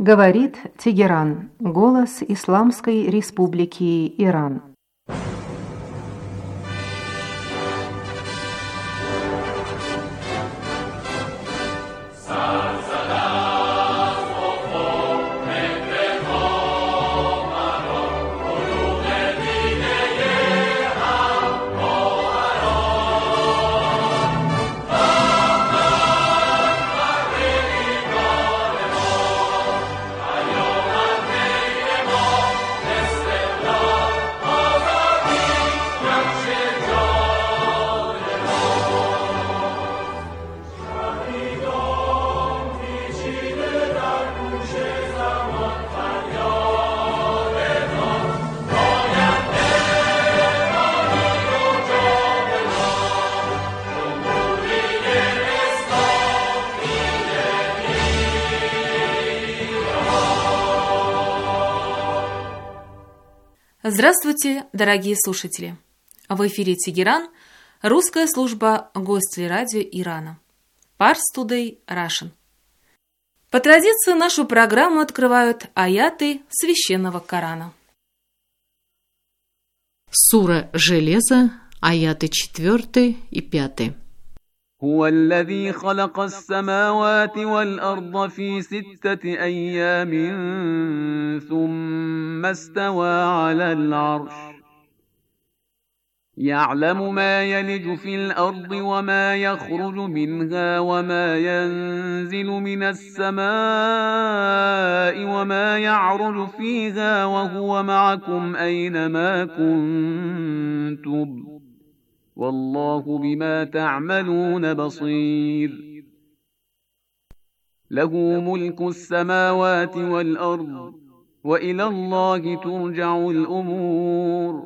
Говорит Тегеран, голос Исламской Республики Иран. Здравствуйте, дорогие слушатели! В эфире Тегеран, русская служба Гостелерадио Ирана. Pars Today Russian. По традиции нашу программу открывают аяты Священного Корана. Сура Железо, аяты 4 и 5. هو الذي خلق السماوات والأرض في 6 أيام ثم استوى على العرش يعلم ما يلج في الأرض وما يخرج منها وما ينزل من السماء وما يعرج فيها وهو معكم أينما كنتم والله بما تعملون بصير له ملك السماوات والأرض وإلى الله ترجع الأمور.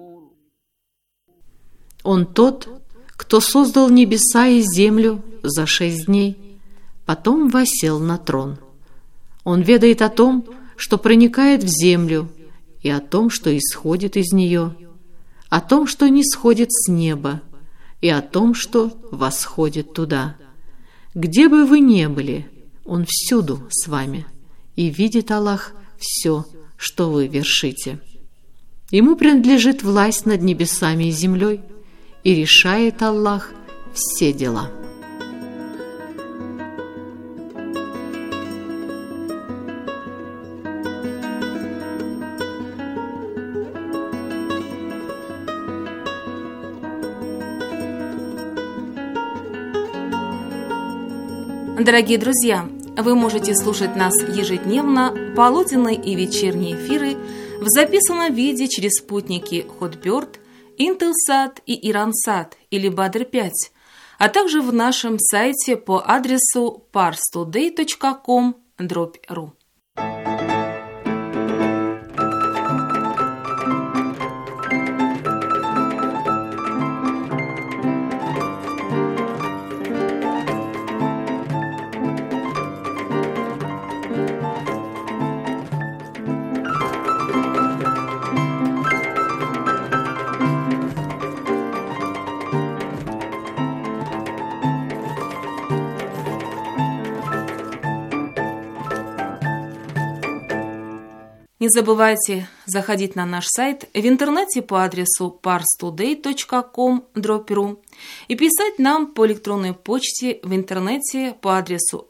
Он тот, кто создал небеса и землю за 6 дней, потом воссел на трон. Он ведает о том, что проникает в землю, и о том, что исходит из нее, о том, что не сходит с неба, и о том, что восходит туда. Где бы вы ни были, Он всюду с вами, и видит Аллах все, что вы вершите. Ему принадлежит власть над небесами и землей, и решает Аллах все дела. Дорогие друзья, вы можете слушать нас ежедневно, полуденные и вечерние эфиры в записанном виде через спутники Hotbird, Intelsat и Iransat или Badr-5, а также в нашем сайте по адресу parstoday.com/ru. Не забывайте заходить на наш сайт в интернете по адресу parstoday.com/ru и писать нам по электронной почте в интернете по адресу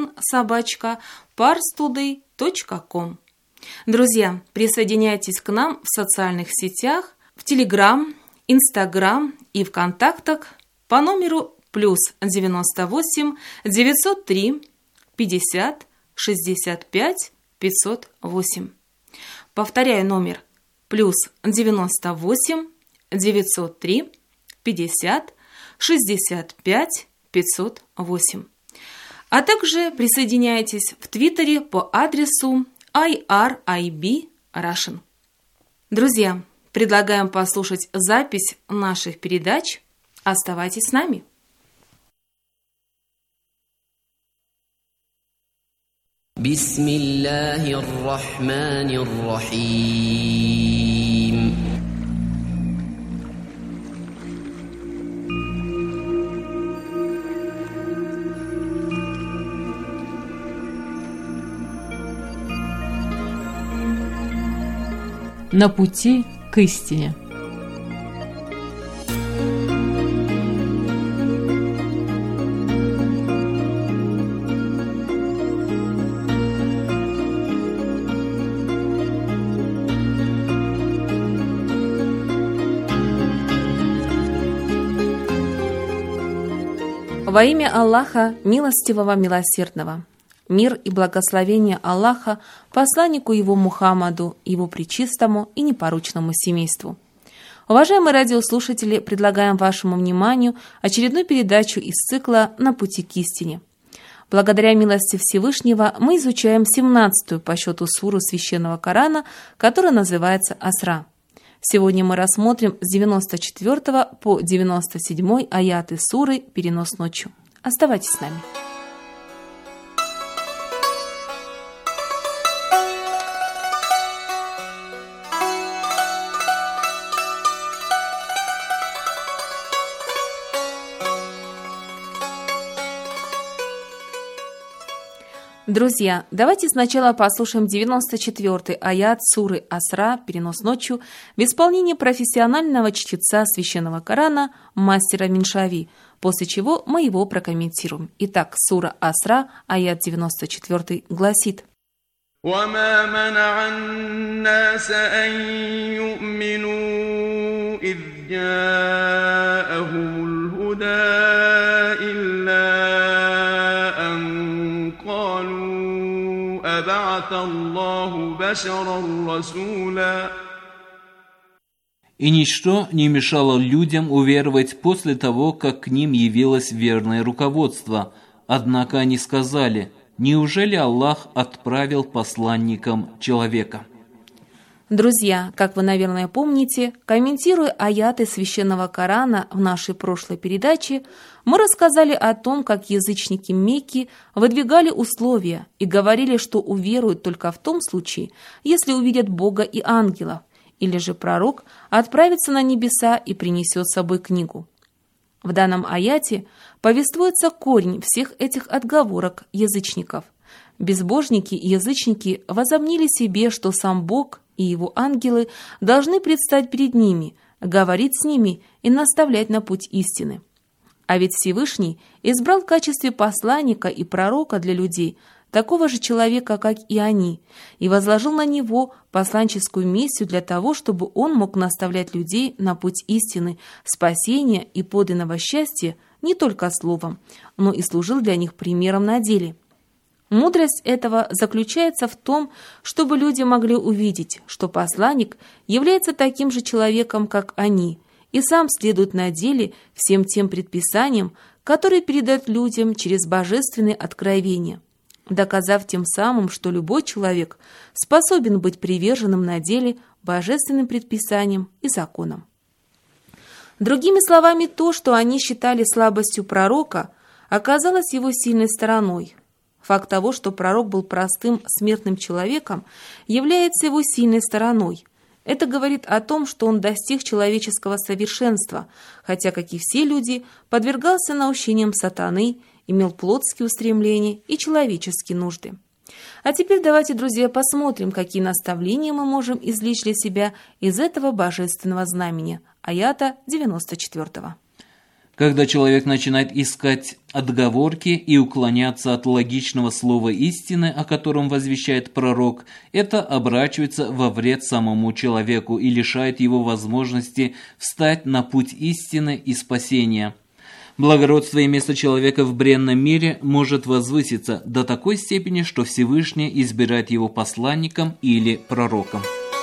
russian@parstoday.com. Друзья, присоединяйтесь к нам в социальных сетях, в Telegram, Instagram и ВКонтактах по номеру +98 903 50 65 508. Повторяю номер +98 903 50 65 508. А также присоединяйтесь в Твиттере по адресу IRIB Russian. Друзья, предлагаем послушать запись наших передач. Оставайтесь с нами. بسم الله الرحمن الرحيم на пути к истине. Во имя Аллаха, милостивого, милосердного. Мир и благословение Аллаха посланнику его Мухаммаду, его пречистому и непорочному семейству. Уважаемые радиослушатели, предлагаем вашему вниманию очередную передачу из цикла «На пути к истине». Благодаря милости Всевышнего мы изучаем 17-ю по счету суру Священного Корана, которая называется «Асра». Сегодня мы рассмотрим с 94 по 97 аяты суры «Перенос ночью». Оставайтесь с нами. Друзья, давайте сначала послушаем 94-й аят суры Асра «Перенос ночью» в исполнении профессионального чтеца Священного Корана мастера Миншави, после чего мы его прокомментируем. Итак, сура Асра, аят 94 гласит: وما منع الناس أن يؤمنوا إذ جاءهم الهدى إلا أن قالوا أبعث الله بشرا رسولا. И ничто не мешало людям уверовать после того, как к ним явилось верное руководство. Однако они сказали: неужели Аллах отправил посланникам человека? Друзья, как вы, наверное, помните, комментируя аяты Священного Корана в нашей прошлой передаче, мы рассказали о том, как язычники Мекки выдвигали условия и говорили, что уверуют только в том случае, если увидят Бога и ангелов, или же пророк отправится на небеса и принесет с собой книгу. В данном аяте повествуется корень всех этих отговорок язычников. Безбожники и язычники возомнили себе, что сам Бог и его ангелы должны предстать перед ними, говорить с ними и наставлять на путь истины. А ведь Всевышний избрал в качестве посланника и пророка для людей такого же человека, как и они, и возложил на него посланческую миссию для того, чтобы он мог наставлять людей на путь истины, спасения и подлинного счастья не только словом, но и служил для них примером на деле. Мудрость этого заключается в том, чтобы люди могли увидеть, что посланник является таким же человеком, как они, и сам следует на деле всем тем предписаниям, которые передают людям через божественные откровения, доказав тем самым, что любой человек способен быть приверженным на деле божественным предписаниям и законам. Другими словами, то, что они считали слабостью пророка, оказалось его сильной стороной. Факт того, что пророк был простым смертным человеком, является его сильной стороной. Это говорит о том, что он достиг человеческого совершенства, хотя, как и все люди, подвергался наущениям сатаны, имел плотские устремления и человеческие нужды. А теперь давайте, друзья, посмотрим, какие наставления мы можем извлечь для себя из этого божественного знамения, аята 94. Когда человек начинает искать отговорки и уклоняться от логичного слова истины, о котором возвещает пророк, это оборачивается во вред самому человеку и лишает его возможности встать на путь истины и спасения. Благородство и место человека в бренном мире может возвыситься до такой степени, что Всевышний избирает его посланником или пророком.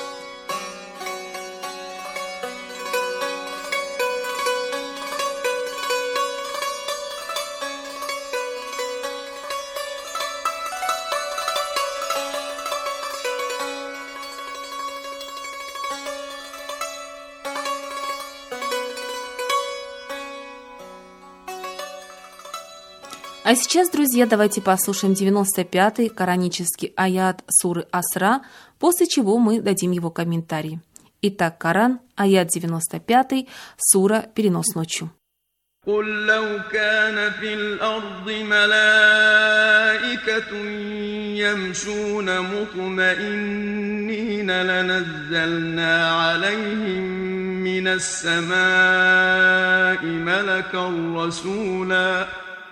А сейчас, друзья, давайте послушаем 95-й коранический аят суры Асра, после чего мы дадим его комментарий. Итак, Коран, аят 95, сура «Перенос ночью». قل لو كان في الأرض ملائكة يمشون مطمئنين لنزلنا عليهم من السماء ملكا رسولا.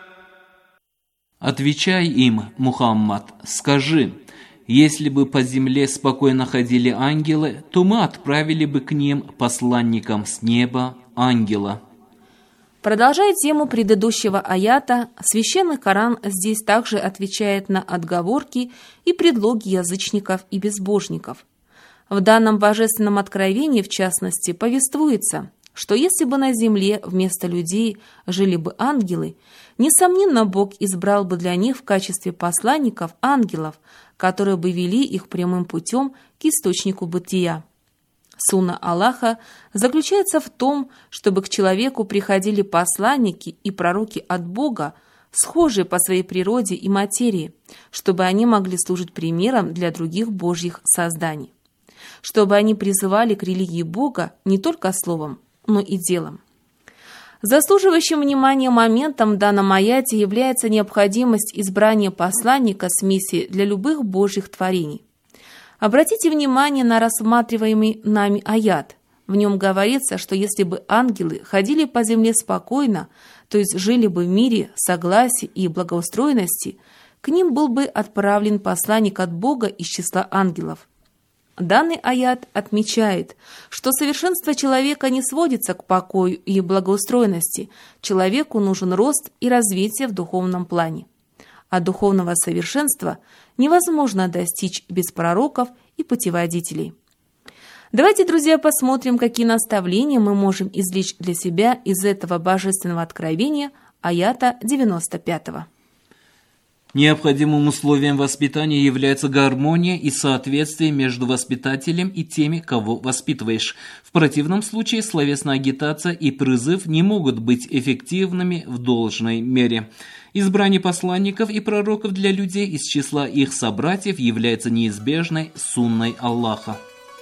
Отвечай им, Мухаммад, скажи: если бы по земле спокойно ходили ангелы, то мы отправили бы к ним посланникам с неба ангела. Продолжая тему предыдущего аята, Священный Коран здесь также отвечает на отговорки и предлоги язычников и безбожников. В данном божественном откровении, в частности, повествуется, что если бы на земле вместо людей жили бы ангелы, несомненно, Бог избрал бы для них в качестве посланников ангелов, которые бы вели их прямым путем к источнику бытия. Сунна Аллаха заключается в том, чтобы к человеку приходили посланники и пророки от Бога, схожие по своей природе и материи, чтобы они могли служить примером для других Божьих созданий, чтобы они призывали к религии Бога не только словом, но и делом. Заслуживающим внимания моментом в данном аяте является необходимость избрания посланника с миссией для любых Божьих творений. Обратите внимание на рассматриваемый нами аят. В нем говорится, что если бы ангелы ходили по земле спокойно, то есть жили бы в мире, согласии и благоустроенности, к ним был бы отправлен посланник от Бога из числа ангелов. Данный аят отмечает, что совершенство человека не сводится к покою и благоустроенности. Человеку нужен рост и развитие в духовном плане. А духовного совершенства невозможно достичь без пророков и путеводителей. Давайте, друзья, посмотрим, какие наставления мы можем извлечь для себя из этого божественного откровения аята 95. Необходимым условием воспитания является гармония и соответствие между воспитателем и теми, кого воспитываешь. В противном случае словесная агитация и призыв не могут быть эффективными в должной мере. Избрание посланников и пророков для людей из числа их собратьев является неизбежной сунной Аллаха.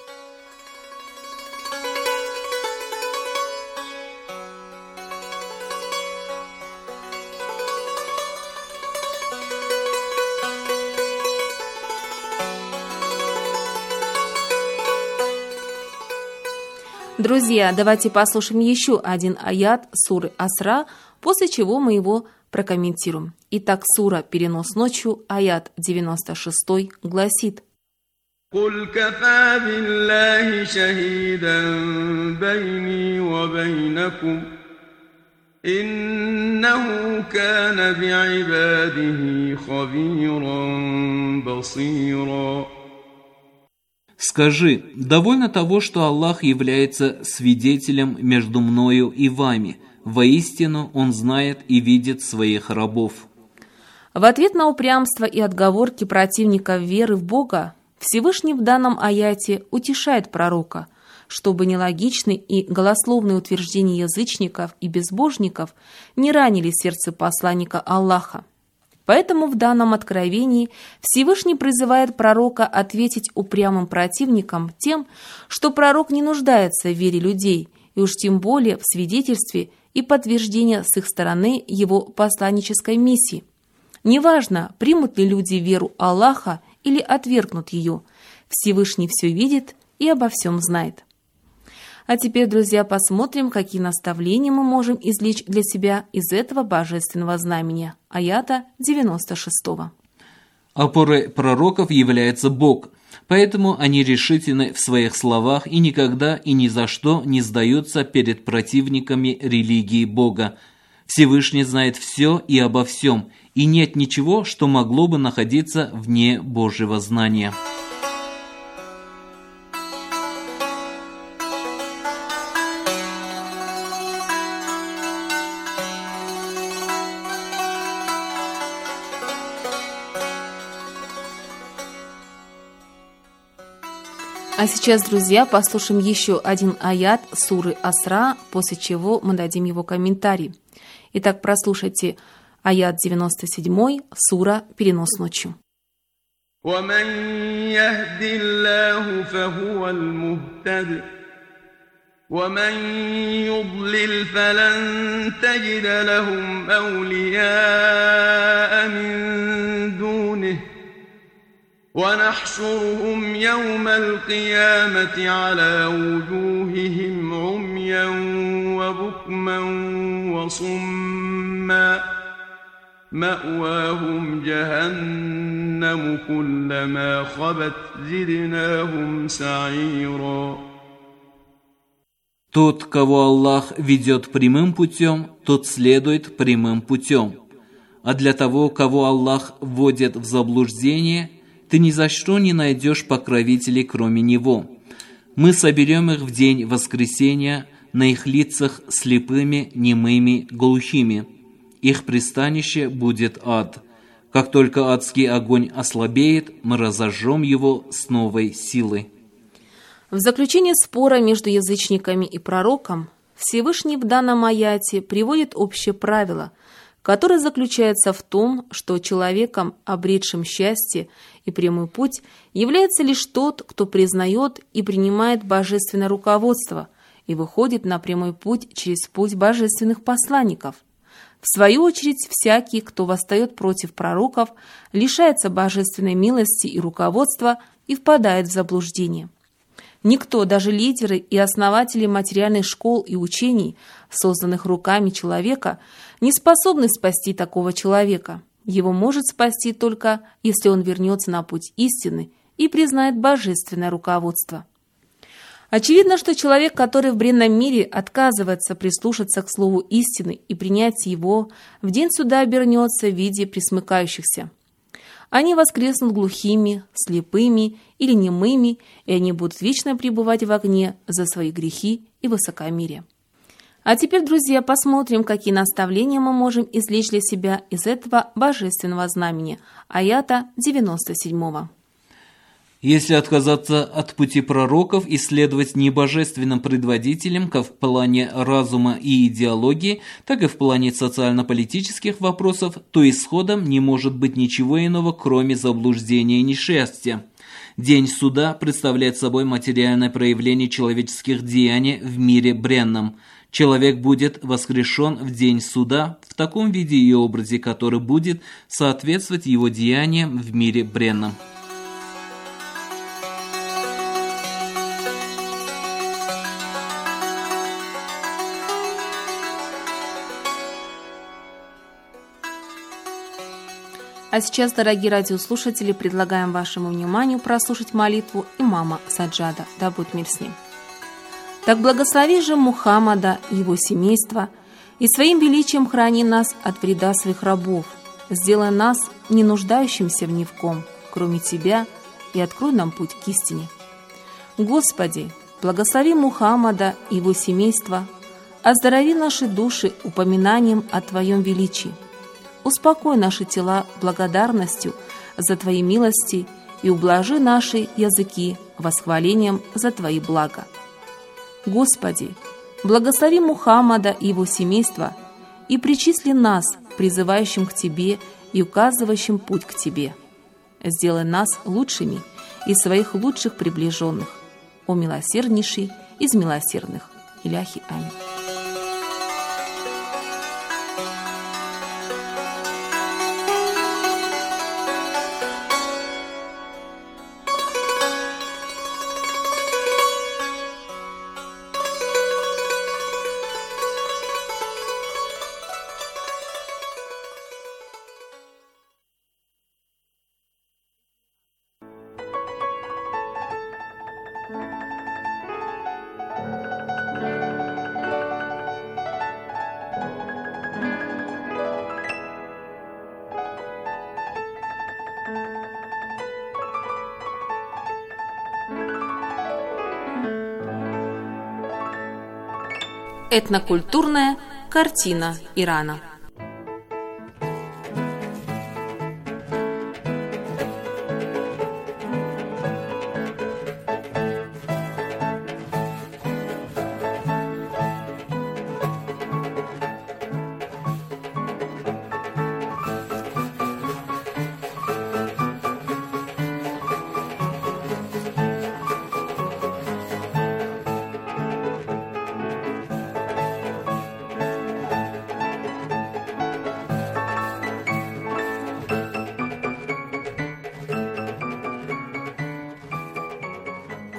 Друзья, давайте послушаем еще один аят суры Асра, после чего мы его прокомментируем. Итак, сура «Перенос ночью», аят 96 гласит: قُلْ كَفَى بِاللَّهِ شَهِيدًا بَيْنِي وَبَيْنَكُمْ إِنَّهُ كَانَ بِعِبَادِهِ خَبِيرًا بَصِيرًا. Скажи: довольно того, что Аллах является свидетелем между мною и вами. Воистину, Он знает и видит своих рабов. В ответ на упрямство и отговорки противников веры в Бога, Всевышний в данном аяте утешает пророка, чтобы нелогичные и голословные утверждения язычников и безбожников не ранили сердце посланника Аллаха. Поэтому в данном откровении Всевышний призывает пророка ответить упрямым противникам тем, что пророк не нуждается в вере людей, и уж тем более в свидетельстве и подтверждении с их стороны его посланнической миссии. Неважно, примут ли люди веру Аллаха или отвергнут ее, Всевышний все видит и обо всем знает. А теперь, друзья, посмотрим, какие наставления мы можем извлечь для себя из этого божественного знамения, аята 96. Опорой пророков является Бог, поэтому они решительны в своих словах и никогда и ни за что не сдаются перед противниками религии Бога. Всевышний знает все и обо всем, и нет ничего, что могло бы находиться вне Божьего знания. А сейчас, друзья, послушаем еще один аят суры Асра, после чего мы дадим его комментарий. Итак, прослушайте аят 97, сура «Перенос ночью». وَمَنْ يَهْدِ اللَّهُ فَهُوَ الْمُهْتَدِ وَمَنْ يُضْلِلْ فَلَنْ تَجِدَ لَهُمْ أَوْلِيَاءَ مِنْ دُونِهِ ونحشرهم يوم القيامة على وجوههم عميا وبكما وصما مأواهم جهنم كلما خبت زدناهم سعيرا. Тот, кого Аллах ведет прямым путем, тот следует прямым путем. А для того, кого Аллах вводит в заблуждение, ты ни за что не найдешь покровителей, кроме Него. Мы соберем их в день воскресения, на их лицах слепыми, немыми, глухими. Их пристанище будет ад. Как только адский огонь ослабеет, мы разожжем его с новой силой. В заключение спора между язычниками и пророком Всевышний в данном аяте приводит общее правило, которое заключается в том, что человеком, обретшим счастье и прямой путь, является лишь тот, кто признает и принимает божественное руководство и выходит на прямой путь через путь божественных посланников. В свою очередь, всякий, кто восстает против пророков, лишается божественной милости и руководства и впадает в заблуждение. Никто, даже лидеры и основатели материальных школ и учений, созданных руками человека, не способны спасти такого человека. Его может спасти только, если он вернется на путь истины и признает божественное руководство. Очевидно, что человек, который в бренном мире отказывается прислушаться к слову истины и принять его, в день суда обернется в виде пресмыкающихся. Они воскреснут глухими, слепыми или немыми, и они будут вечно пребывать в огне за свои грехи и высокомерие. А теперь, друзья, посмотрим, какие наставления мы можем извлечь для себя из этого божественного знамения, аята 97. Если отказаться от пути пророков и следовать небожественным предводителям как в плане разума и идеологии, так и в плане социально-политических вопросов, то исходом не может быть ничего иного, кроме заблуждения и несчастья. День суда представляет собой материальное проявление человеческих деяний в мире бренном. Человек будет воскрешен в день суда в таком виде и образе, который будет соответствовать его деяниям в мире бренном. А сейчас, дорогие радиослушатели, предлагаем вашему вниманию прослушать молитву имама Саджада, да будет мир с ним. «Так благослови же Мухаммада и его семейство, и своим величием храни нас от вреда своих рабов, сделай нас не нуждающимся ни в ком, кроме Тебя, и открой нам путь к истине. Господи, благослови Мухаммада и его семейство, оздорови наши души упоминанием о Твоем величии. Успокой наши тела благодарностью за Твои милости и ублажи наши языки восхвалением за Твои блага. Господи, благослови Мухаммада и его семейство и причисли нас, призывающим к Тебе и указывающим путь к Тебе. Сделай нас лучшими из своих лучших приближенных, о милосерднейший из милосердных. Иляхи Аминь. Этнокультурная картина Ирана.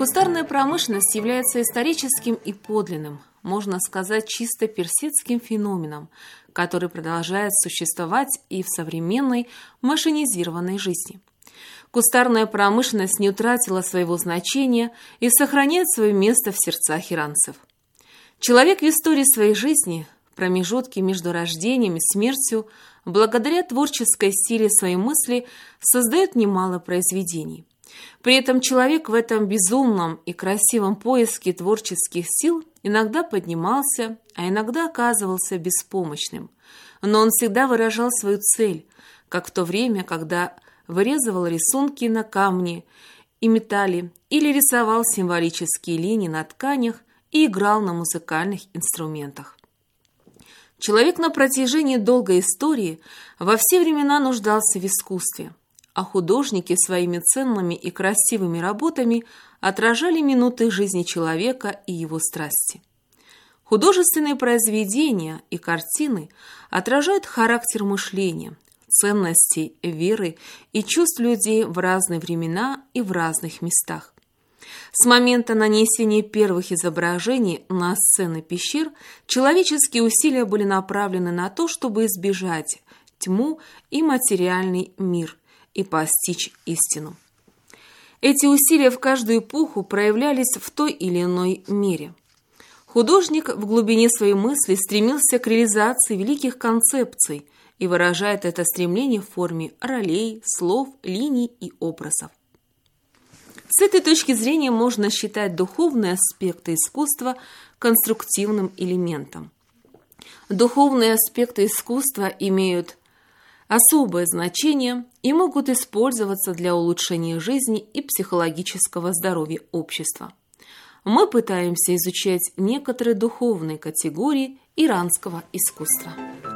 Кустарная промышленность является историческим и подлинным, можно сказать, чисто персидским феноменом, который продолжает существовать и в современной машинизированной жизни. Кустарная промышленность не утратила своего значения и сохраняет свое место в сердцах иранцев. Человек в истории своей жизни, в промежутке между рождением и смертью, благодаря творческой силе своей мысли, создает немало произведений. При этом человек в этом безумном и красивом поиске творческих сил иногда поднимался, а иногда оказывался беспомощным. Но он всегда выражал свою цель, как в то время, когда вырезывал рисунки на камне и металле или рисовал символические линии на тканях и играл на музыкальных инструментах. Человек на протяжении долгой истории во все времена нуждался в искусстве, а художники своими ценными и красивыми работами отражали минуты жизни человека и его страсти. Художественные произведения и картины отражают характер мышления, ценностей, веры и чувств людей в разные времена и в разных местах. С момента нанесения первых изображений на сцены пещер человеческие усилия были направлены на то, чтобы избежать тьму и материальный мир и постичь истину. Эти усилия в каждую эпоху проявлялись в той или иной мере. Художник в глубине своей мысли стремился к реализации великих концепций и выражает это стремление в форме ролей, слов, линий и образов. С этой точки зрения можно считать духовные аспекты искусства конструктивным элементом. Духовные аспекты искусства имеют особое значение и могут использоваться для улучшения жизни и психологического здоровья общества. Мы пытаемся изучать некоторые духовные категории иранского искусства.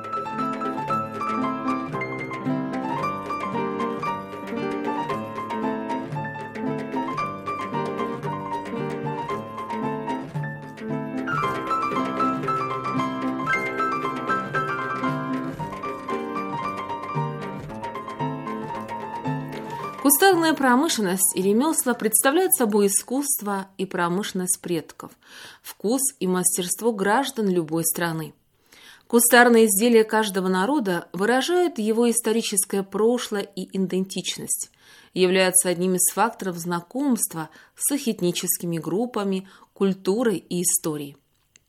Кустарная промышленность и ремесла представляют собой искусство и промышленность предков, вкус и мастерство граждан любой страны. Кустарные изделия каждого народа выражают его историческое прошлое и идентичность, являются одним из факторов знакомства с их этническими группами, культурой и историей.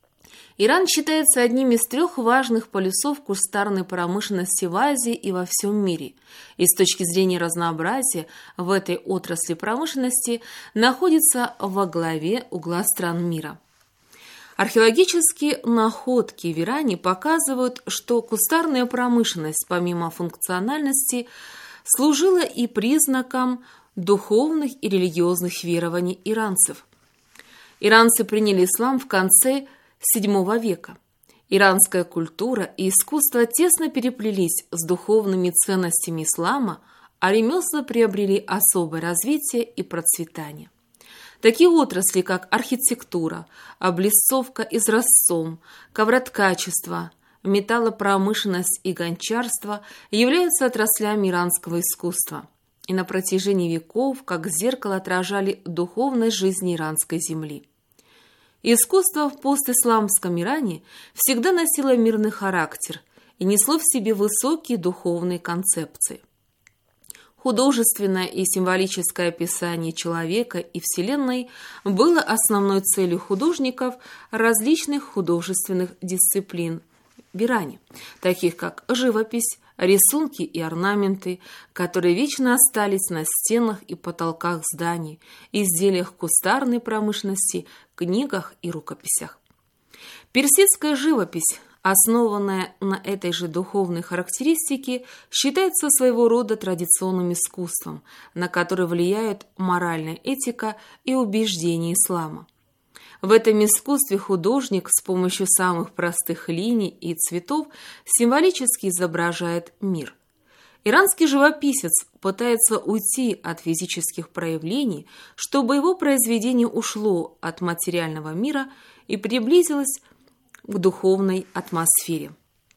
Иран считается одним из 3 важных полюсов кустарной промышленности в Азии и во всем мире, и с точки зрения разнообразия в этой отрасли промышленности находится во главе угла стран мира. Археологические находки в Иране показывают, что кустарная промышленность, помимо функциональности, служила и признаком духовных и религиозных верований иранцев. Иранцы приняли ислам в конце VII века. Иранская культура и искусство тесно переплелись с духовными ценностями ислама, а ремесла приобрели особое развитие и процветание. Такие отрасли, как архитектура, облицовка изразцом, ковроткачество, металлопромышленность и гончарство являются отраслями иранского искусства и на протяжении веков как зеркало отражали духовность жизни иранской земли. Искусство в постисламском Иране всегда носило мирный характер и несло в себе высокие духовные концепции. Художественное и символическое описание человека и Вселенной было основной целью художников различных художественных дисциплин в Иране, таких как живопись, рисунки и орнаменты, которые вечно остались на стенах и потолках зданий, изделиях кустарной промышленности, книгах и рукописях. Персидская живопись, основанная на этой же духовной характеристике, считается своего рода традиционным искусством, на которое влияют моральная этика и убеждения ислама. В этом искусстве художник с помощью самых простых линий и цветов символически изображает мир. Иранский живописец пытается уйти от физических проявлений, чтобы его произведение ушло от материального мира и приблизилось к духовной атмосфере.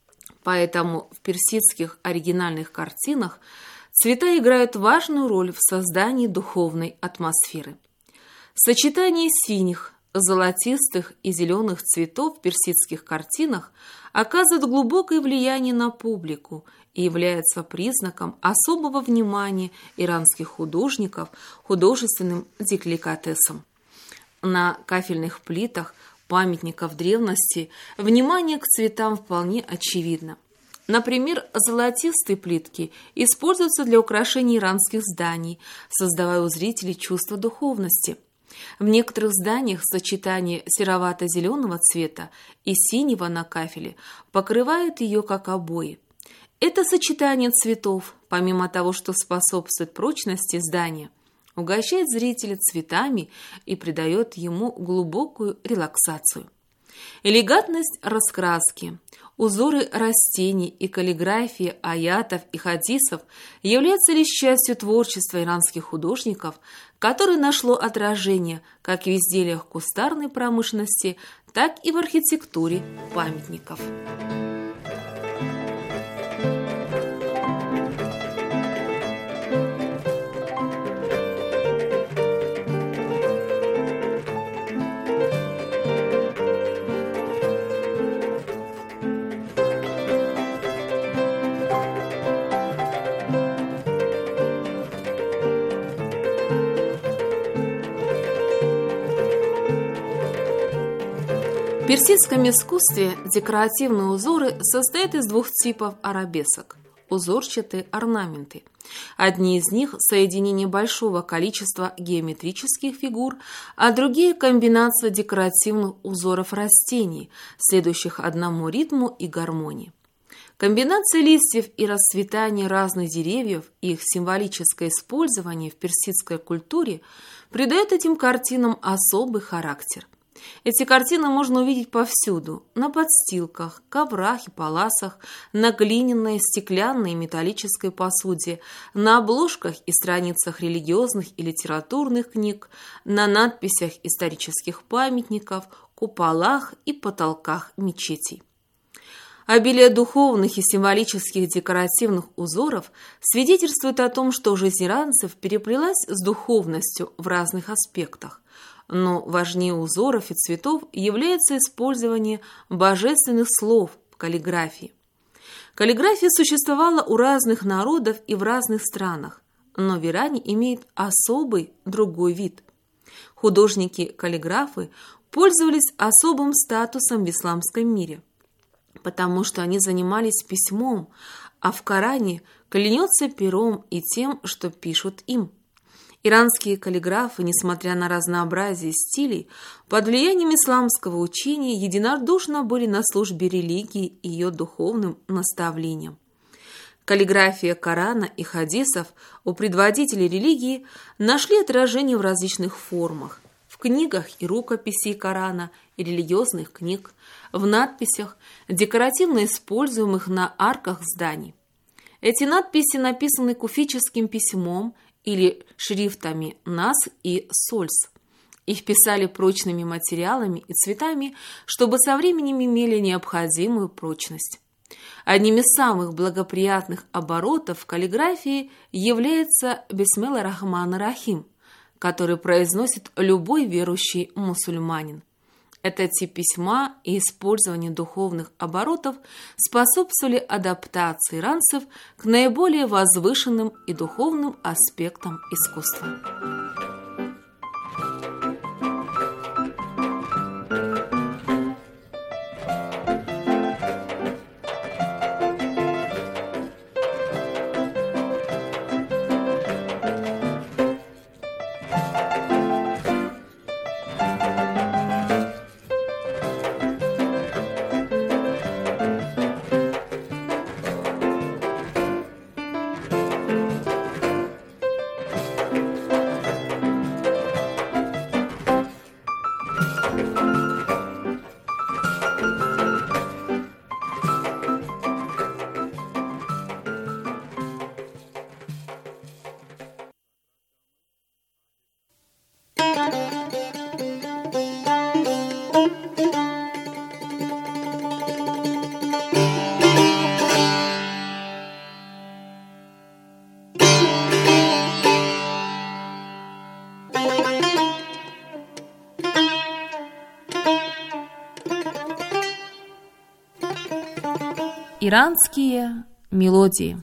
Поэтому в персидских оригинальных картинах цвета играют важную роль в создании духовной атмосферы. Сочетание синих, золотистых и зеленых цветов в персидских картинах оказывает глубокое влияние на публику и является признаком особого внимания иранских художников художественным деликатесом. На кафельных плитах памятников древности внимание к цветам вполне очевидно. Например, золотистые плитки используются для украшения иранских зданий, создавая у зрителей чувство духовности. В некоторых зданиях сочетание серовато-зеленого цвета и синего на кафеле покрывает ее как обои. Это сочетание цветов, помимо того, что способствует прочности здания, угощает зрителя цветами и придает ему глубокую релаксацию. Элегантность раскраски, узоры растений и каллиграфии аятов и хадисов являются лишь частью творчества иранских художников, которое нашло отражение как в изделиях кустарной промышленности, так и в архитектуре памятников. В персидском искусстве декоративные узоры состоят из двух типов арабесок – узорчатые орнаменты. Одни из них – соединение большого количества геометрических фигур, а другие – комбинация декоративных узоров растений, следующих одному ритму и гармонии. Комбинация листьев и расцветание разных деревьев и их символическое использование в персидской культуре придает этим картинам особый характер. Эти картины можно увидеть повсюду – на подстилках, коврах и паласах, на глиняной, стеклянной и металлической посуде, на обложках и страницах религиозных и литературных книг, на надписях исторических памятников, куполах и потолках мечетей. Обилие духовных и символических декоративных узоров свидетельствует о том, что жизнь иранцев переплелась с духовностью в разных аспектах. Но важнее узоров и цветов является использование божественных слов в каллиграфии. Каллиграфия существовала у разных народов и в разных странах, но в Иране имеет особый другой вид. Художники-каллиграфы пользовались особым статусом в исламском мире, потому что они занимались письмом, а в Коране клянется пером и тем, что пишут им. Иранские каллиграфы, несмотря на разнообразие стилей, под влиянием исламского учения единодушно были на службе религии и ее духовным наставлениям. Каллиграфия Корана и хадисов у предводителей религии нашли отражение в различных формах: в книгах и рукописей Корана и религиозных книг, в надписях, декоративно используемых на арках зданий. Эти надписи написаны куфическим письмом или шрифтами Нас и Сольс. Их писали прочными материалами и цветами, чтобы со временем имели необходимую прочность. Одним из самых благоприятных оборотов в каллиграфии является «Бисмилла Рахман Рахим», который произносит любой верующий мусульманин. Этот тип письма и использование духовных оборотов способствовали адаптации иранцев к наиболее возвышенным и духовным аспектам искусства. Иранские мелодии.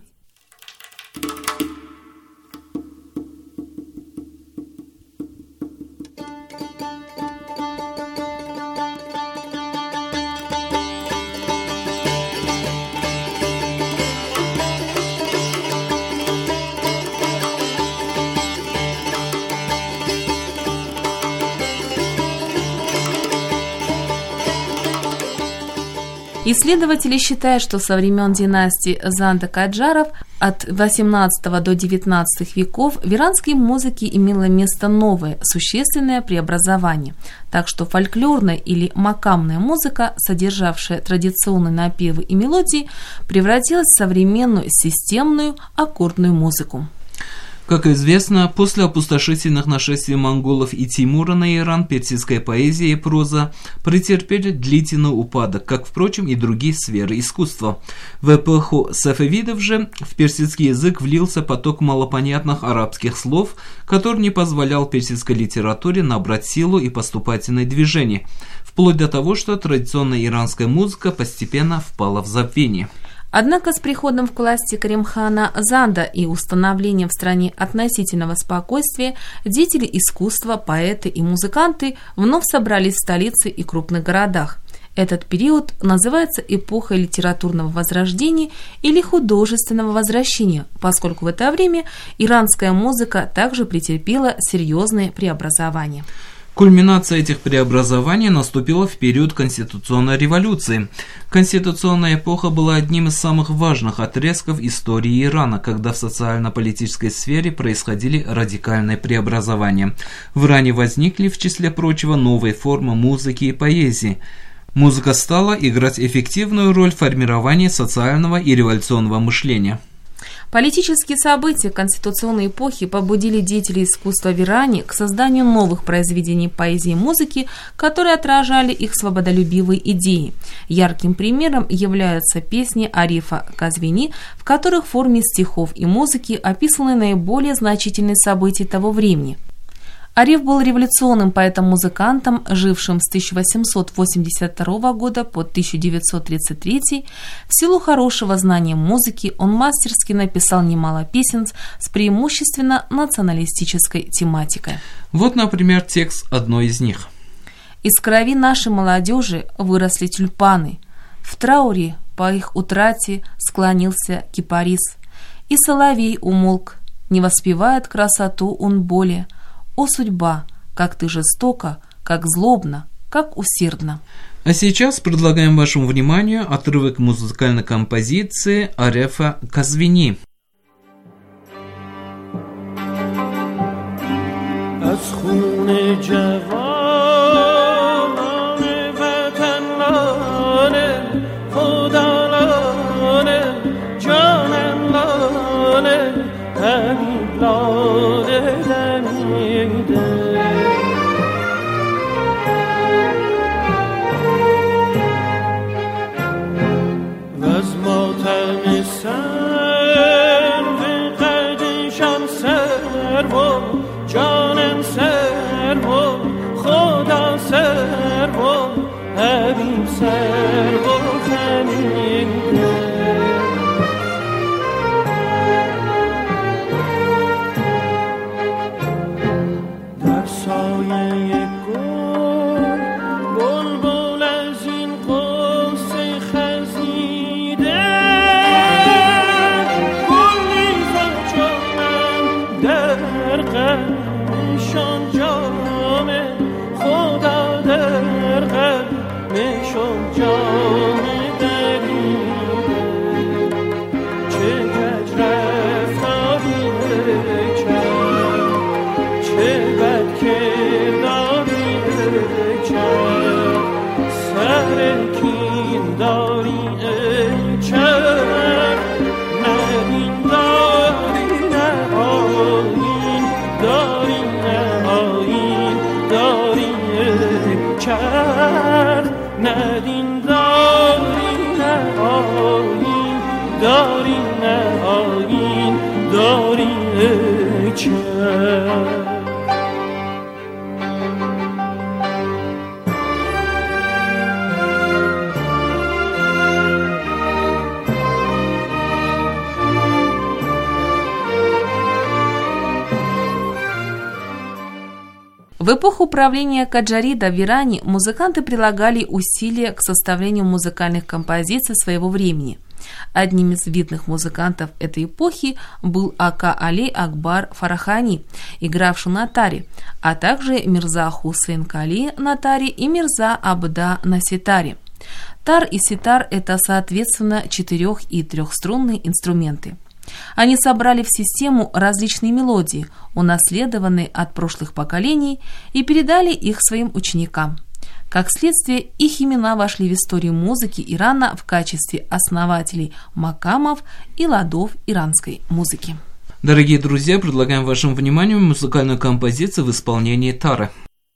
Исследователи считают, что со времен династии Занда-Каджаров от 18 до 19 веков в иранской музыке имело место новое, существенное преобразование. Так что фольклорная или макамная музыка, содержавшая традиционные напевы и мелодии, превратилась в современную системную аккордную музыку. Как известно, после опустошительных нашествий монголов и Тимура на Иран персидская поэзия и проза претерпели длительный упадок, как, впрочем, и другие сферы искусства. В эпоху сафавидов же в персидский язык влился поток малопонятных арабских слов, который не позволял персидской литературе набрать силу и поступательное движение, вплоть до того, что традиционная иранская музыка постепенно впала в забвение. Однако с приходом к власти Каримхана Занда и установлением в стране относительного спокойствия деятели искусства, поэты и музыканты вновь собрались в столице и крупных городах. Этот период называется эпохой литературного возрождения или художественного возвращения, поскольку в это время иранская музыка также претерпела серьезные преобразования. Кульминация этих преобразований наступила в период конституционной революции. Конституционная эпоха была одним из самых важных отрезков истории Ирана, когда в социально-политической сфере происходили радикальные преобразования. В Иране возникли, в числе прочего, новые формы музыки и поэзии. Музыка стала играть эффективную роль в формировании социального и революционного мышления. Политические события конституционной эпохи побудили деятелей искусства в Иране к созданию новых произведений поэзии и музыки, которые отражали их свободолюбивые идеи. Ярким примером являются песни Арифа Казвини, в которых в форме стихов и музыки описаны наиболее значительные события того времени. Ариф был революционным поэтом-музыкантом, жившим с 1882 года по 1933. В силу хорошего знания музыки он мастерски написал немало песен с преимущественно националистической тематикой. Вот, например, текст одной из них. «Из крови нашей молодежи выросли тюльпаны. В трауре по их утрате склонился кипарис. И соловей умолк, не воспевает красоту он более. О, судьба, как ты жестока, как злобна, как усердна». А сейчас предлагаем вашему вниманию отрывок музыкальной композиции Арифа Казвини. В эпоху правления Каджарида в Иране музыканты прилагали усилия к составлению музыкальных композиций своего времени. Одним из видных музыкантов этой эпохи был Ака Али Акбар Фарахани, игравший на таре, а также Мирза Хусейн Кали на таре и Мирза Абда на ситаре. Тар и ситар – это, соответственно, 4- и 3-струнные инструменты. Они собрали в систему различные мелодии, унаследованные от прошлых поколений, и передали их своим ученикам. Как следствие, их имена вошли в историю музыки Ирана в качестве основателей макамов и ладов иранской музыки. Дорогие друзья, предлагаем вашему вниманию музыкальную композицию в исполнении тары.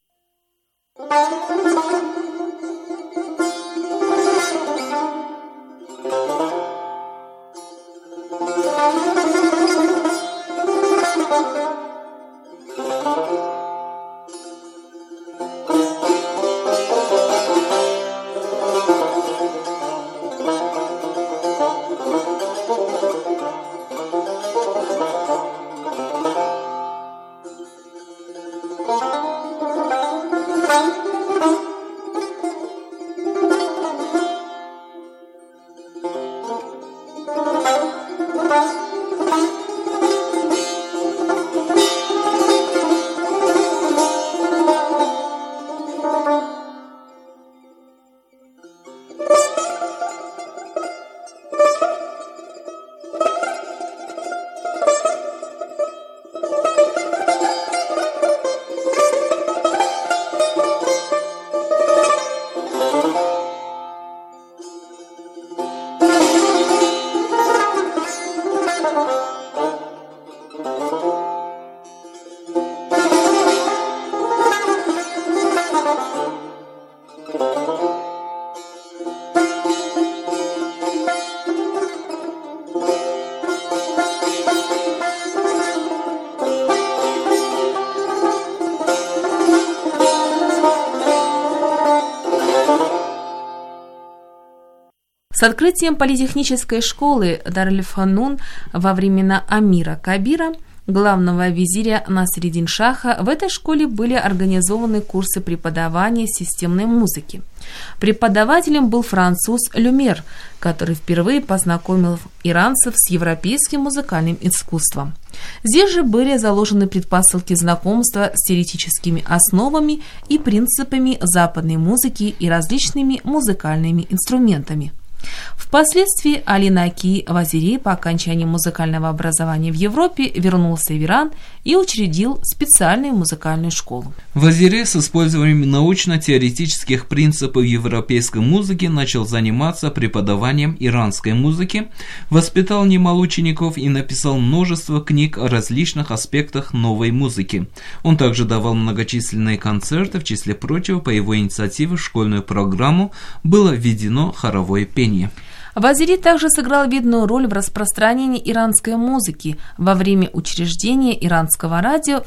С открытием политехнической школы Дар-эль-Фанун во времена Амира Кабира, главного визиря Насреддин-Шаха, в этой школе были организованы курсы преподавания системной музыки. Преподавателем был француз Люмьер, который впервые познакомил иранцев с европейским музыкальным искусством. Здесь же были заложены предпосылки знакомства с теоретическими основами и принципами западной музыки и различными музыкальными инструментами. Впоследствии Али Наки Вазири по окончании музыкального образования в Европе вернулся в Иран и учредил специальную музыкальную школу. Вазири с использованием научно-теоретических принципов европейской музыки начал заниматься преподаванием иранской музыки, воспитал немало учеников и написал множество книг о различных аспектах новой музыки. Он также давал многочисленные концерты, в числе прочего, по его инициативе в школьную программу было введено хоровое пение. Вазири также сыграл видную роль в распространении иранской музыки во время учреждения иранского радио в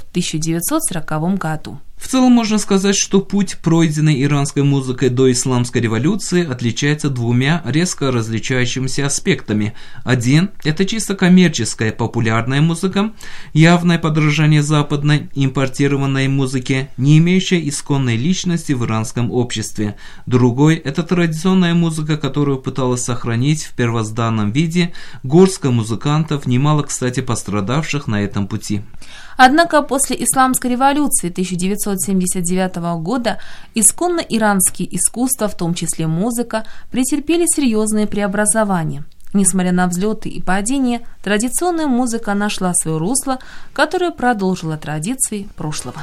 1940 году. В целом можно сказать, что путь, пройденный иранской музыкой до исламской революции, отличается двумя резко различающимися аспектами. Один – это чисто коммерческая популярная музыка, явное подражание западной импортированной музыке, не имеющая исконной личности в иранском обществе. Другой – это традиционная музыка, которую пыталась сохранить в первозданном виде горстка музыкантов, немало, кстати, пострадавших на этом пути. Однако после исламской революции 1979 года исконно иранские искусства, в том числе музыка, претерпели серьезные преобразования. Несмотря на взлеты и падения, традиционная музыка нашла свое русло, которое продолжило традиции прошлого.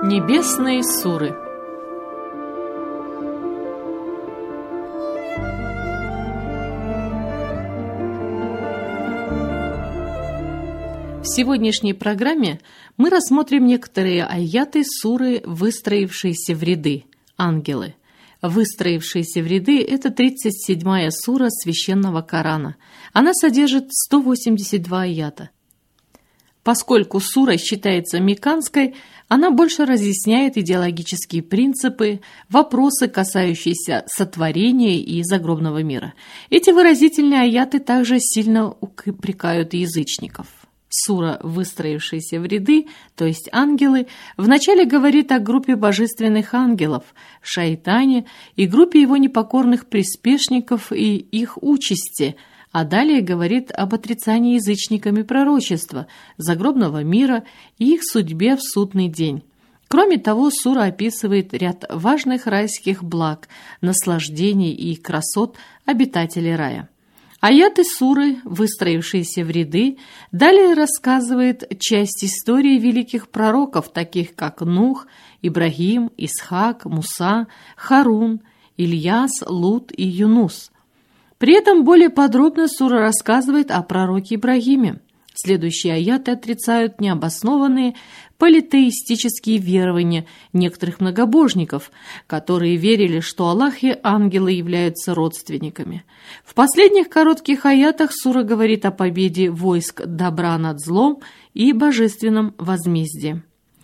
Небесные суры. В сегодняшней программе мы рассмотрим некоторые аяты суры, выстроившиеся в ряды, ангелы. Выстроившиеся в ряды – это 37-я сура Священного Корана. Она содержит 182 аята. Поскольку сура считается мекканской, она больше разъясняет идеологические принципы, вопросы, касающиеся сотворения и загробного мира. Эти выразительные аяты также сильно упрекают язычников. Сура, выстроившаяся в ряды, то есть ангелы, вначале говорит о группе божественных ангелов, шайтане и группе его непокорных приспешников и их участи, а далее говорит об отрицании язычниками пророчества, загробного мира и их судьбе в судный день. Кроме того, сура описывает ряд важных райских благ, наслаждений и красот обитателей рая. Аяты суры, выстроившиеся в ряды, далее рассказывает часть истории великих пророков, таких как Нух, Ибрагим, Исхак, Муса, Харун, Ильяс, Лут и Юнус. При этом более подробно сура рассказывает о пророке Ибрагиме. Следующие аяты отрицают необоснованные политеистические верования некоторых многобожников, которые верили, что Аллах и ангелы являются родственниками. В последних коротких аятах сура говорит о победе войск добра над злом и божественном возмездии.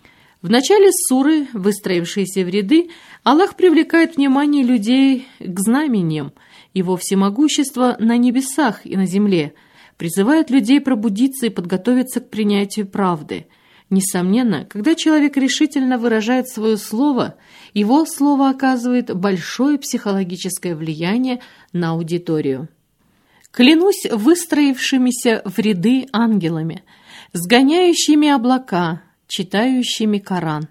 В начале суры, выстроившейся в ряды, Аллах привлекает внимание людей к знамениям, его всемогущества на небесах и на земле, призывает людей пробудиться и подготовиться к принятию правды. Несомненно, когда человек решительно выражает свое слово, его слово оказывает большое психологическое влияние на аудиторию. «Клянусь выстроившимися в ряды ангелами, сгоняющими облака, читающими Коран».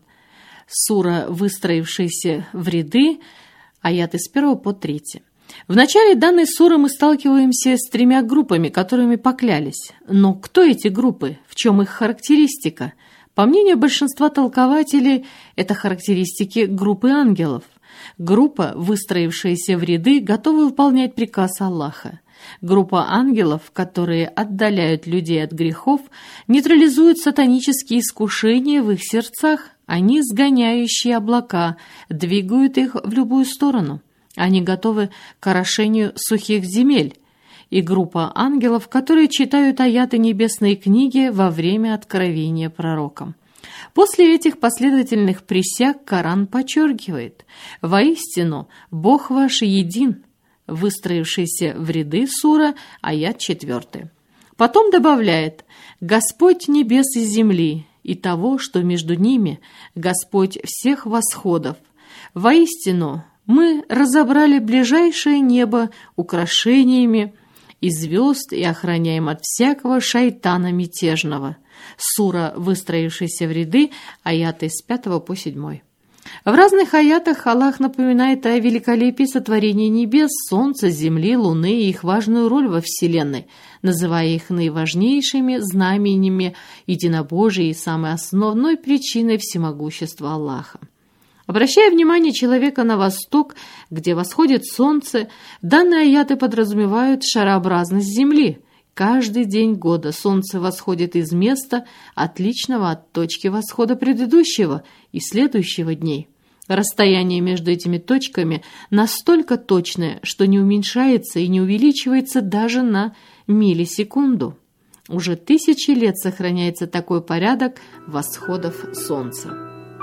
Сура, выстроившаяся в ряды, аяты с 1 по 3. В начале данной суры мы сталкиваемся с тремя группами, которыми поклялись. Но кто эти группы? В чем их характеристика? По мнению большинства толкователей, это характеристики группы ангелов. Группа, выстроившаяся в ряды, готова выполнять приказ Аллаха. Группа ангелов, которые отдаляют людей от грехов, нейтрализуют сатанические искушения в их сердцах. Они сгоняющие облака, двигают их в любую сторону. Они готовы к орошению сухих земель. И группа ангелов, которые читают аяты небесной книги во время откровения пророкам. После этих последовательных присяг Коран подчеркивает: «Воистину, Бог ваш един», выстроившийся в ряды сура, аят 4. Потом добавляет: «Господь небес и земли, и того, что между ними, Господь всех восходов. Воистину, мы разобрали ближайшее небо украшениями и звезд и охраняем от всякого шайтана мятежного». Сура, выстроившаяся в ряды, аяты с 5 по 7. В разных аятах Аллах напоминает о великолепии сотворения небес, солнца, земли, луны и их важную роль во Вселенной, называя их наиважнейшими знамениями единобожия и самой основной причиной всемогущества Аллаха. Обращая внимание человека на восток, где восходит солнце, данные аяты подразумевают шарообразность Земли. Каждый день года солнце восходит из места, отличного от точки восхода предыдущего и следующего дней. Расстояние между этими точками настолько точное, что не уменьшается и не увеличивается даже на миллисекунду. Уже 1000 лет сохраняется такой порядок восходов солнца.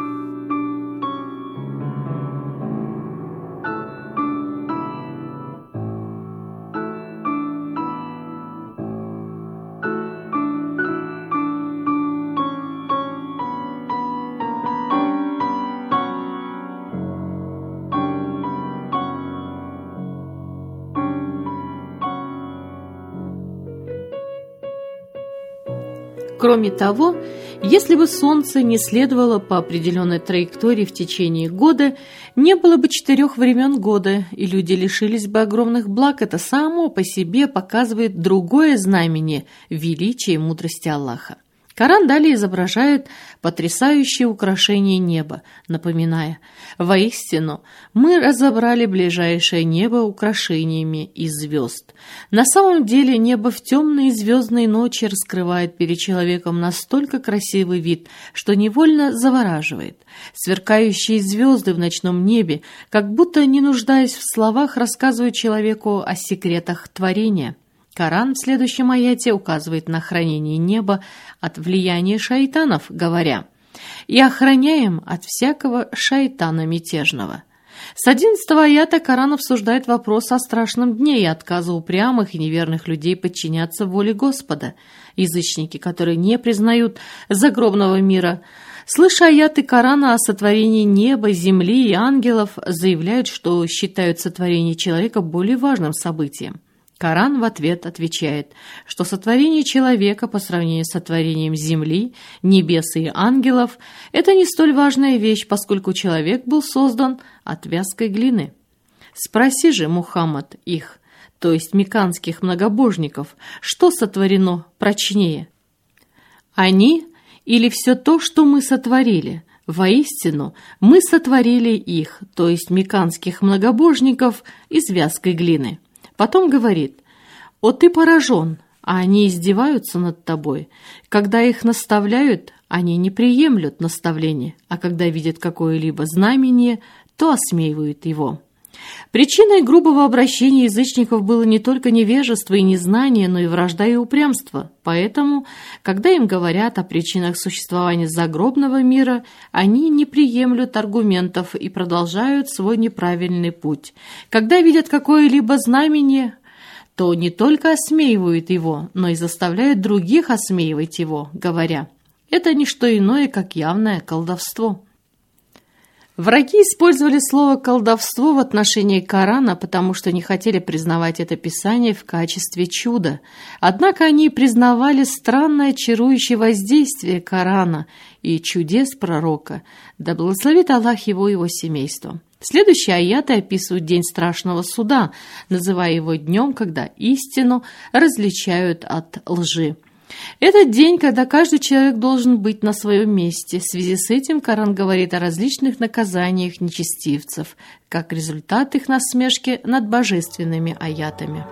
Кроме того, если бы Солнце не следовало по определенной траектории в течение года, не было бы 4 времен года, и люди лишились бы огромных благ. Это само по себе показывает другое знамение величия и мудрости Аллаха. Коран далее изображает потрясающее украшение неба, напоминая: «Воистину, мы разобрали ближайшее небо украшениями из звезд». На самом деле небо в темные звездные ночи раскрывает перед человеком настолько красивый вид, что невольно завораживает. Сверкающие звезды в ночном небе, как будто не нуждаясь в словах, рассказывают человеку о секретах творения. Коран в следующем аяте указывает на хранение неба от влияния шайтанов, говоря: «И охраняем от всякого шайтана мятежного». С 11-го аята Коран обсуждает вопрос о страшном дне и отказа упрямых и неверных людей подчиняться воле Господа. Язычники, которые не признают загробного мира, слыша аяты Корана о сотворении неба, земли и ангелов, заявляют, что считают сотворение человека более важным событием. Коран в ответ отвечает, что сотворение человека по сравнению с сотворением земли, небес и ангелов – это не столь важная вещь, поскольку человек был создан от вязкой глины. Спроси же, Мухаммад, их, то есть мекканских многобожников, что сотворено прочнее? Они или все то, что мы сотворили? Воистину, мы сотворили их, то есть мекканских многобожников, из вязкой глины. Потом говорит: «О, ты поражен, а они издеваются над тобой. Когда их наставляют, они не приемлют наставления, а когда видят какое-либо знамение, то осмеивают его». Причиной грубого обращения язычников было не только невежество и незнание, но и вражда и упрямство. Поэтому, когда им говорят о причинах существования загробного мира, они не приемлют аргументов и продолжают свой неправильный путь. Когда видят какое-либо знамение, то не только осмеивают его, но и заставляют других осмеивать его, говоря: «Это не что иное, как явное колдовство». Враги использовали слово «колдовство» в отношении Корана, потому что не хотели признавать это писание в качестве чуда. Однако они признавали странное чарующее воздействие Корана и чудес пророка. Да благословит Аллах его и его семейство. Следующие аяты описывают день страшного суда, называя его днем, когда истину различают от лжи. Этот день, когда каждый человек должен быть на своем месте. В связи с этим Коран говорит о различных наказаниях нечестивцев, как результат их насмешки над божественными аятами.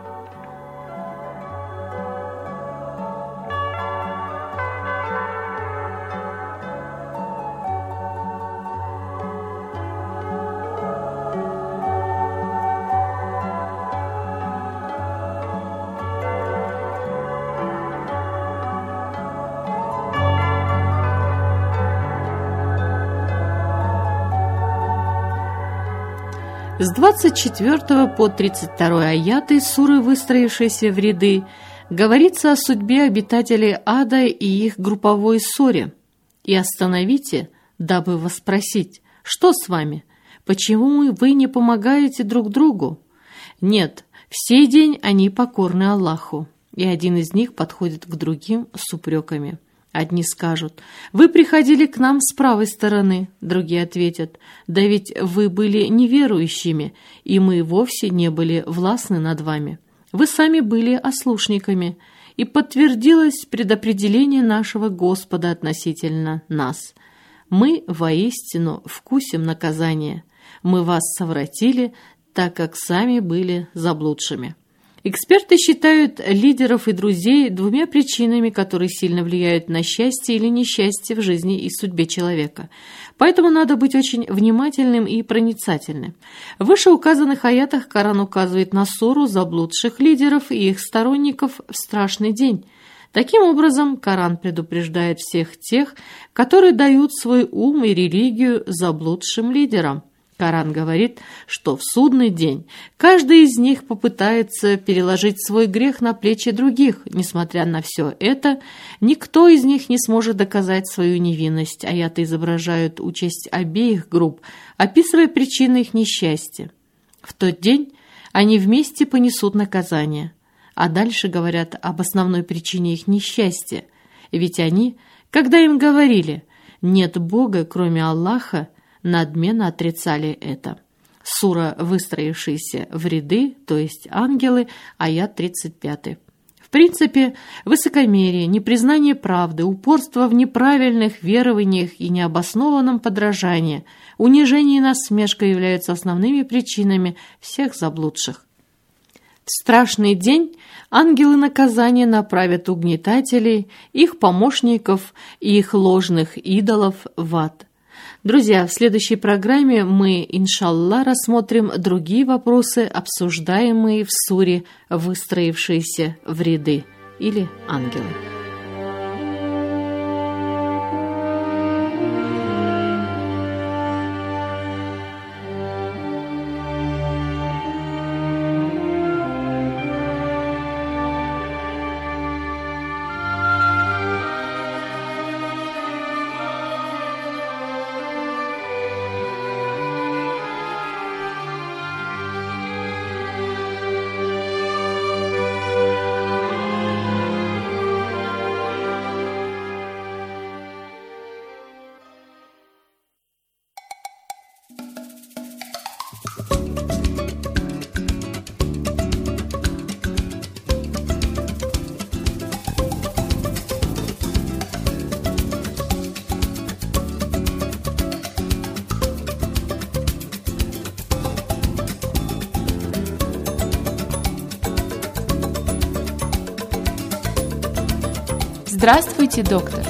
С 24 по 32 аяты суры, выстроившиеся в ряды, говорится о судьбе обитателей ада и их групповой ссоре. «И остановите, дабы вас спросить, что с вами? Почему вы не помогаете друг другу? Нет, в сей день они покорны Аллаху». И один из них подходит к другим с упреками. Одни скажут: «Вы приходили к нам с правой стороны». Другие ответят: «Да ведь вы были неверующими, и мы вовсе не были властны над вами. Вы сами были ослушниками, и подтвердилось предопределение нашего Господа относительно нас. Мы воистину вкусим наказание. Мы вас совратили, так как сами были заблудшими». Эксперты считают лидеров и друзей двумя причинами, которые сильно влияют на счастье или несчастье в жизни и судьбе человека. Поэтому надо быть очень внимательным и проницательным. В вышеуказанных аятах Коран указывает на ссору заблудших лидеров и их сторонников в страшный день. Таким образом, Коран предупреждает всех тех, которые дают свой ум и религию заблудшим лидерам. Коран говорит, что в судный день каждый из них попытается переложить свой грех на плечи других. Несмотря на все это, никто из них не сможет доказать свою невинность. Аяты изображают участь обеих групп, описывая причины их несчастья. В тот день они вместе понесут наказание. А дальше говорят об основной причине их несчастья. Ведь они, когда им говорили «нет Бога, кроме Аллаха», надменно отрицали это. Сура, выстроившаяся в ряды, то есть ангелы, аят 35. В В принципе, высокомерие, непризнание правды, упорство в неправильных верованиях и необоснованном подражании, унижение и насмешка являются основными причинами всех заблудших. В страшный день ангелы наказания направят угнетателей, их помощников и их ложных идолов в ад. Друзья, в следующей программе мы, иншаллах, рассмотрим другие вопросы, обсуждаемые в суре «Выстроившиеся в ряды» или «Ангелы». Здравствуйте, доктор.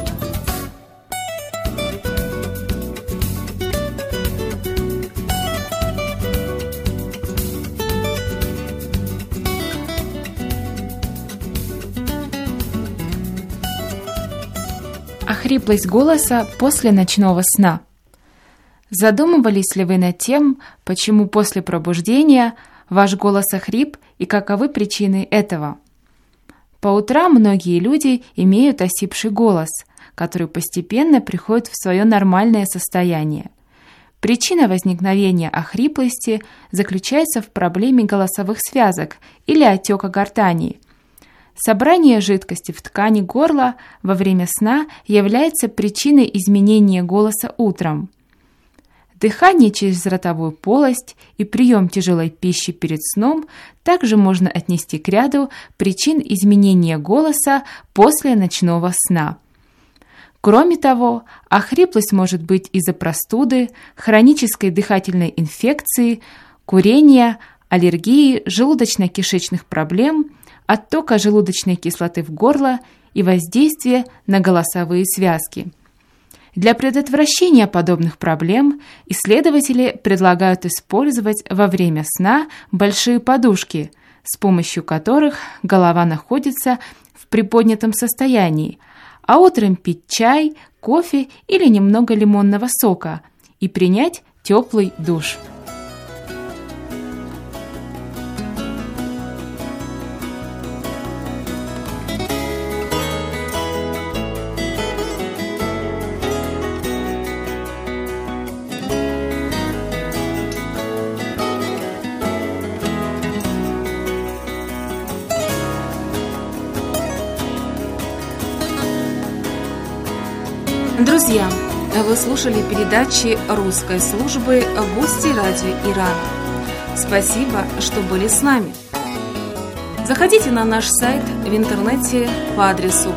Охриплость голоса после ночного сна. Задумывались ли вы над тем, почему после пробуждения ваш голос охрип и каковы причины этого? По утрам многие люди имеют осипший голос, который постепенно приходит в свое нормальное состояние. Причина возникновения охриплости заключается в проблеме голосовых связок или отека гортани. Собрание жидкости в ткани горла во время сна является причиной изменения голоса утром. Дыхание через ротовую полость и прием тяжелой пищи перед сном также можно отнести к ряду причин изменения голоса после ночного сна. Кроме того, охриплость может быть из-за простуды, хронической дыхательной инфекции, курения, аллергии, желудочно-кишечных проблем, оттока желудочной кислоты в горло и воздействия на голосовые связки. Для предотвращения подобных проблем исследователи предлагают использовать во время сна большие подушки, с помощью которых голова находится в приподнятом состоянии, а утром пить чай, кофе или немного лимонного сока и принять теплый душ. Друзья, вы слушали передачи русской службы Бусти Радио Иран. Спасибо, что были с нами. Заходите на наш сайт в интернете по адресу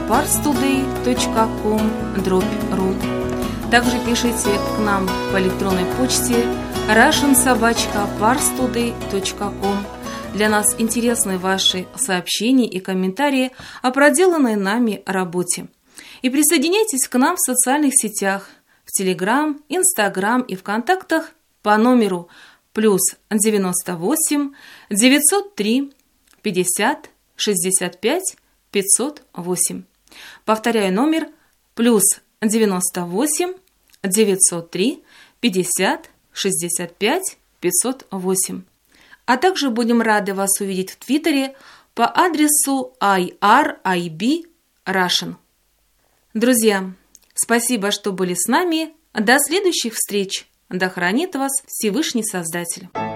parstoday.com/ru. Также пишите к нам по электронной почте russian@parstoday.com. Для нас интересны ваши сообщения и комментарии о проделанной нами работе. И присоединяйтесь к нам в социальных сетях, в Телеграм, Инстаграм и ВКонтактах по номеру +98 903 50 65 508. Повторяю номер +98 903 50 65 508. А также будем рады вас увидеть в Твиттере по адресу IRIB Russian. Друзья, спасибо, что были с нами. До следующих встреч. Да хранит вас Всевышний Создатель.